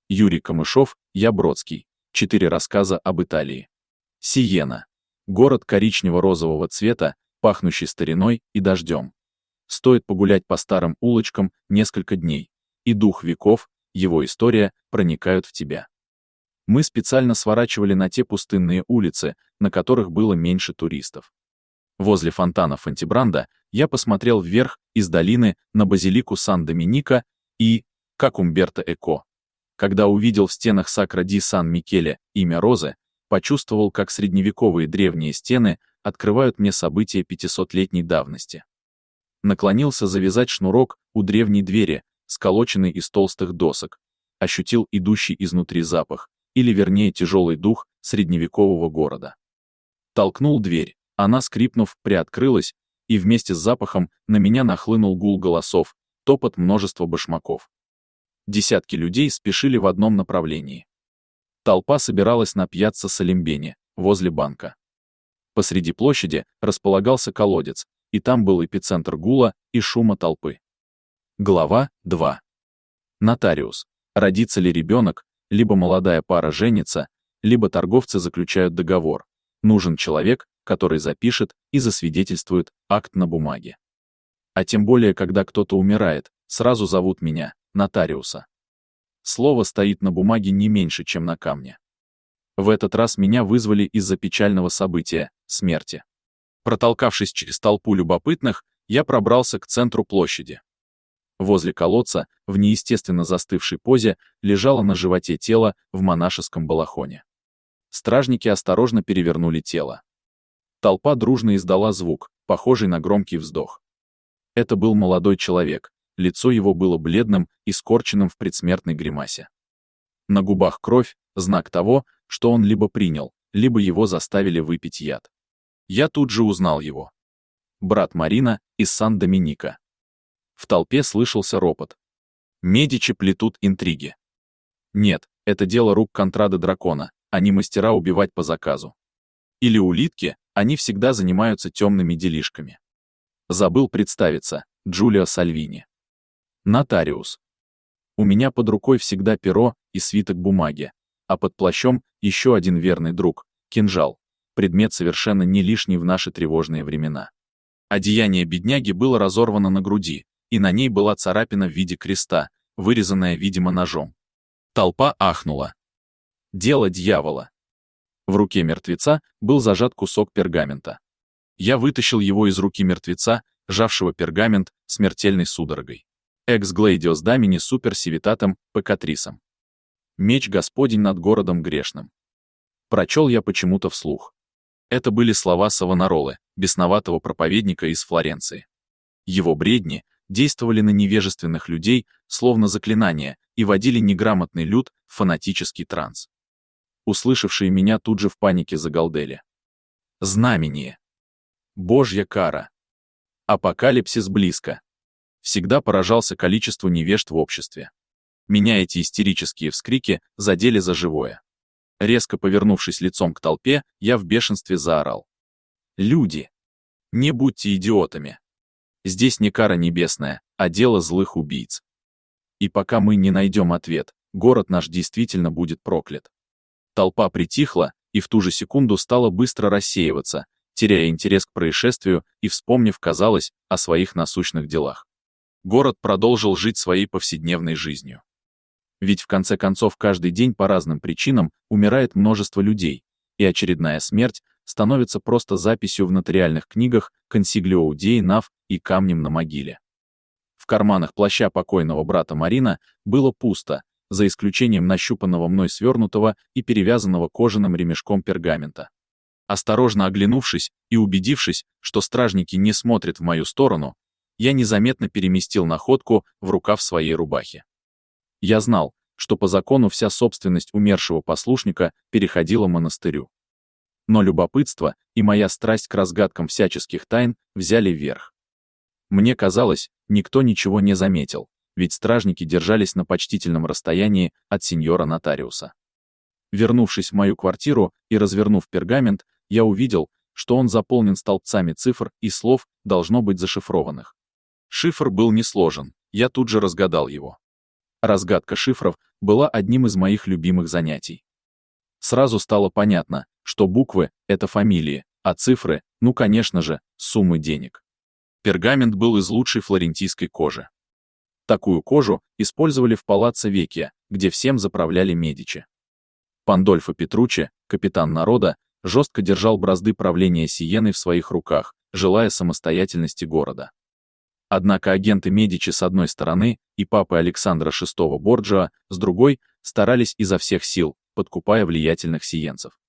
Юрий Камышов, я Бродский. 4 рассказа об Италии. Сиена. Город коричнево-розового цвета, пахнущий стариной и дождем. Стоит погулять по старым улочкам несколько дней, и дух веков, его история, проникают в тебя. Мы специально сворачивали на те пустынные улицы, на которых было меньше туристов. Возле фонтана Фонтебранда я посмотрел вверх из долины на базилику Сан-Доминика и, как Умберто Эко, когда увидел в стенах Сакра ди Сан-Микеле имя Розы, почувствовал, как средневековые древние стены открывают мне события 500-летней давности. Наклонился завязать шнурок у древней двери, сколоченной из толстых досок, ощутил идущий изнутри запах, или вернее тяжелый дух средневекового города. Толкнул дверь, она, скрипнув, приоткрылась, и вместе с запахом на меня нахлынул гул голосов, топот множества башмаков. Десятки людей спешили в одном направлении. Толпа собиралась на пьяцца Салимбене, возле банка. Посреди площади располагался колодец, и там был эпицентр гула и шума толпы. Глава 2. Нотариус. Родится ли ребенок, либо молодая пара женится, либо торговцы заключают договор. Нужен человек, который запишет и засвидетельствует акт на бумаге. А тем более, когда кто-то умирает, сразу зовут меня, нотариуса. Слово стоит на бумаге не меньше, чем на камне. В этот раз меня вызвали из-за печального события — смерти. Протолкавшись через толпу любопытных, я пробрался к центру площади. Возле колодца, в неестественно застывшей позе, лежало на животе тело в монашеском балахоне. Стражники осторожно перевернули тело. Толпа дружно издала звук, похожий на громкий вздох. Это был молодой человек, лицо его было бледным и скорченным в предсмертной гримасе. На губах кровь, знак того, что он либо принял, либо его заставили выпить яд. Я тут же узнал его. Брат Марина из Сан-Доминика. В толпе слышался ропот. Медичи плетут интриги. Нет, это дело рук Контрада Дракона, они мастера убивать по заказу. Или улитки, они всегда занимаются темными делишками. Забыл представиться, Джулио Сальвини. Нотариус. У меня под рукой всегда перо и свиток бумаги, а под плащом еще один верный друг — кинжал, предмет совершенно не лишний в наши тревожные времена. Одеяние бедняги было разорвано на груди, и на ней была царапина в виде креста, вырезанная, видимо, ножом. Толпа ахнула. Дело дьявола. В руке мертвеца был зажат кусок пергамента. Я вытащил его из руки мертвеца, сжавшего пергамент смертельной судорогой. Ex gladios damini super civitatem peccatricem. Меч Господень над городом грешным. Прочел я почему-то вслух. Это были слова Савонаролы, бесноватого проповедника из Флоренции. Его бредни действовали на невежественных людей, словно заклинания, и водили неграмотный люд в фанатический транс. Услышавшие меня тут же в панике загалдели. Знамение. Божья кара. Апокалипсис близко. Всегда поражался количеству невежд в обществе. Меня эти истерические вскрики задели за живое. Резко повернувшись лицом к толпе, я в бешенстве заорал. Люди! Не будьте идиотами! Здесь не кара небесная, а дело злых убийц. И пока мы не найдем ответ, город наш действительно будет проклят. Толпа притихла и в ту же секунду стала быстро рассеиваться, теряя интерес к происшествию и вспомнив, казалось, о своих насущных делах. Город продолжил жить своей повседневной жизнью. Ведь в конце концов каждый день по разным причинам умирает множество людей, и очередная смерть становится просто записью в нотариальных книгах Consiglio Dei Nav и камнем на могиле. В карманах плаща покойного брата Марина было пусто, за исключением нащупанного мной свернутого и перевязанного кожаным ремешком пергамента. Осторожно оглянувшись и убедившись, что стражники не смотрят в мою сторону, я незаметно переместил находку в рукав своей рубахи. Я знал, что по закону вся собственность умершего послушника переходила монастырю. Но любопытство и моя страсть к разгадкам всяческих тайн взяли верх. Мне казалось, никто ничего не заметил, ведь стражники держались на почтительном расстоянии от сеньора-нотариуса. Вернувшись в мою квартиру и развернув пергамент, я увидел, что он заполнен столбцами цифр и слов, должно быть зашифрованных. Шифр был несложен, я тут же разгадал его. Разгадка шифров была одним из моих любимых занятий. Сразу стало понятно, что буквы — это фамилии, а цифры, ну конечно же, суммы денег. Пергамент был из лучшей флорентийской кожи. Такую кожу использовали в Палаццо Веккио, где всем заправляли Медичи. Пандольфо Петруччи, капитан народа, жестко держал бразды правления Сиеной в своих руках, желая самостоятельности города. Однако агенты Медичи с одной стороны и папы Александра VI Борджиа с другой старались изо всех сил, подкупая влиятельных сиенцев.